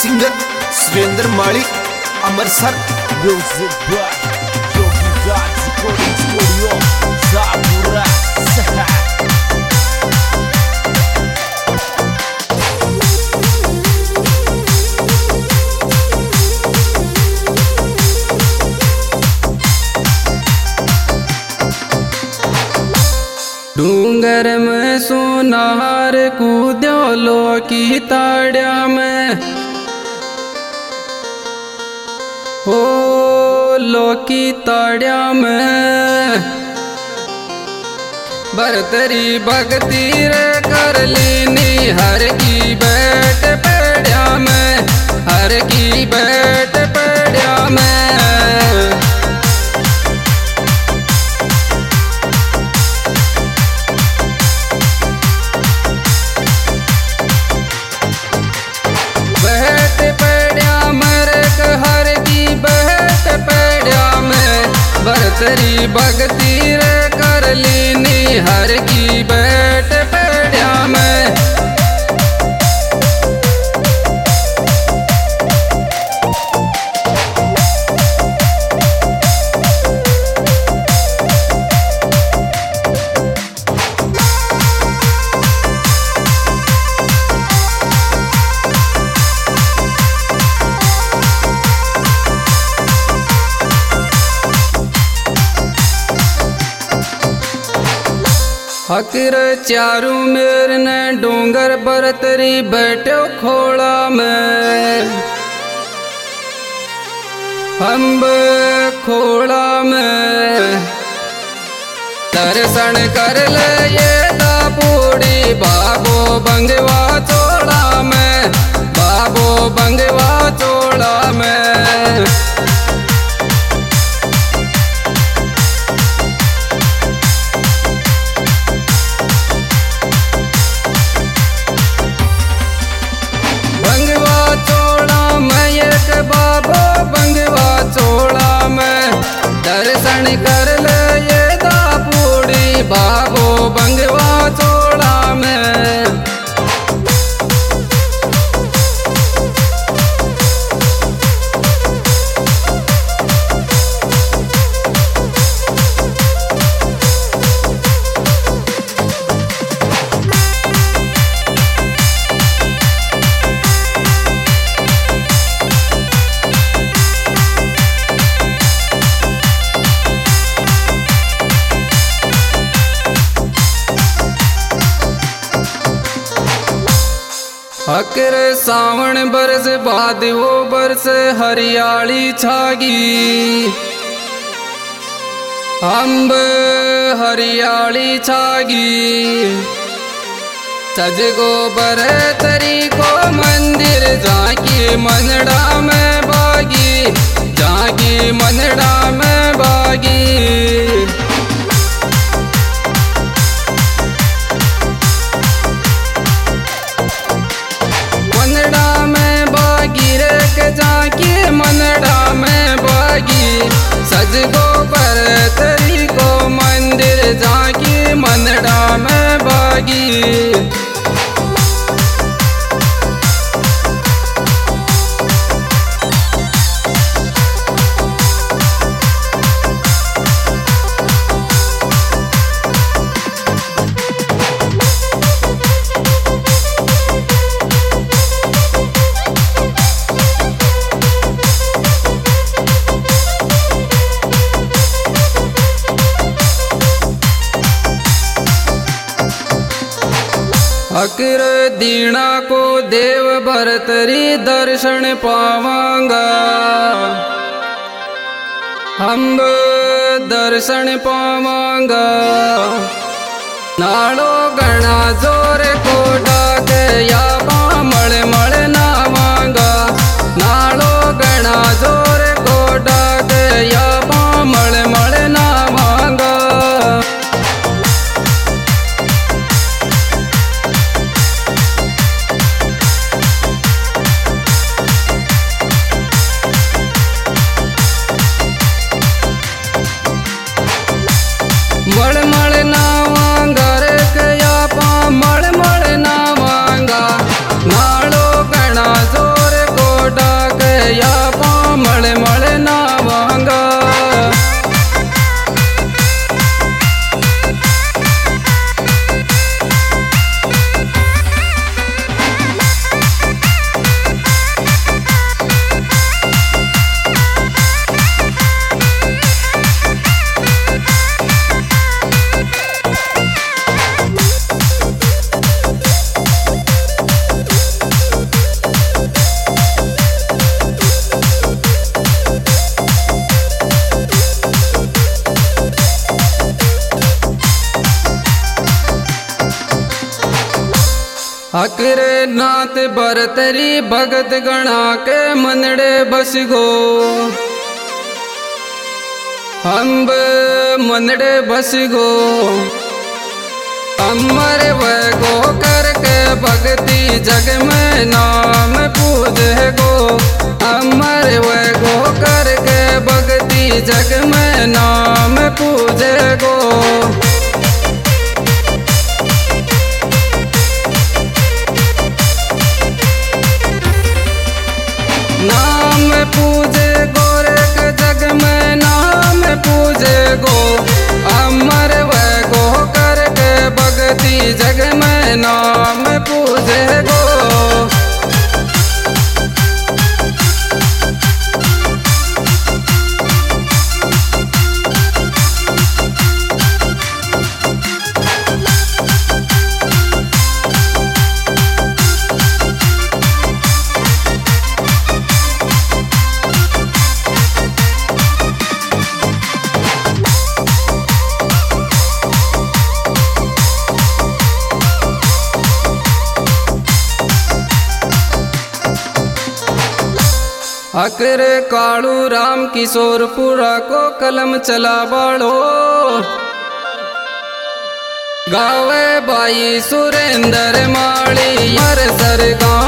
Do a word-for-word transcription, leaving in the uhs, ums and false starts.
Singer Surendra Mali Amritsar. Music by Yogi Raj recording studio Sapura सहा। डूंगर में सोनार कूद्यो लो की ताड़िया में, हो लो की ताड़िया में बरतरी भक्ति रे कर लीनी हर की बैठ पेड़िया में, हर की बैठ पेड़िया में। बरतरी भक्ति रे कर लीनी हर की बैठ पेड़िया में। हकर चारू मेर ने डोंगर बरतरी बैठो खोड़ा में, हम खोड़ा में दर्शन कर ले ये दापूड़ी बाबो बंगवा चोड़ा में, बाबो बंगवा चोड़ा में। बाबो बंगवा चोड़ा में दर्शन कर ले ये दापूड़ी बाबो बंगवा चोड़ा में। हकर सावन बरस बाद वो बरस हरियाली छागी, अम्ब हरियाली छागी सज गो बरतरी को मंदिर जाकी मनड़ा में बागी, जाकी मनड़ा में बागी। जाकी मनड़ा में बागी सज गो बरतरी को मंदिर जाकी मनड़ा में बागी। हकर दीना को देव भरतरी दर्शन पावांगा, हम दर्शन पावांगा। नाड़ो गणा जोर को डाक या मड़ मड़ नावांगा, नाड़ो गणा जोर को डाक या मड़ मड़ नावांगा। मड़ मड़ नावांगा रे कया पा मड़ मड़ नावांगा, नाड़ो गण अकरे नाथ बरतरी भगत गणा के मनड़े बस गो हम मनड़े बस गो अमर व गो करके भक्ति जग में नाम पूजे गो अमर व गो करके भक्ति जग में नाम पूजे गो नाम पूजे गोरख जग में नाम पूजे गो अमर व गो करके भक्ति जग में नाम पूजे गो अकर कालू राम किशोरपुरा को कलम चला बाड़ो गावे बाई सुरेंद्र माली मर सर गाँव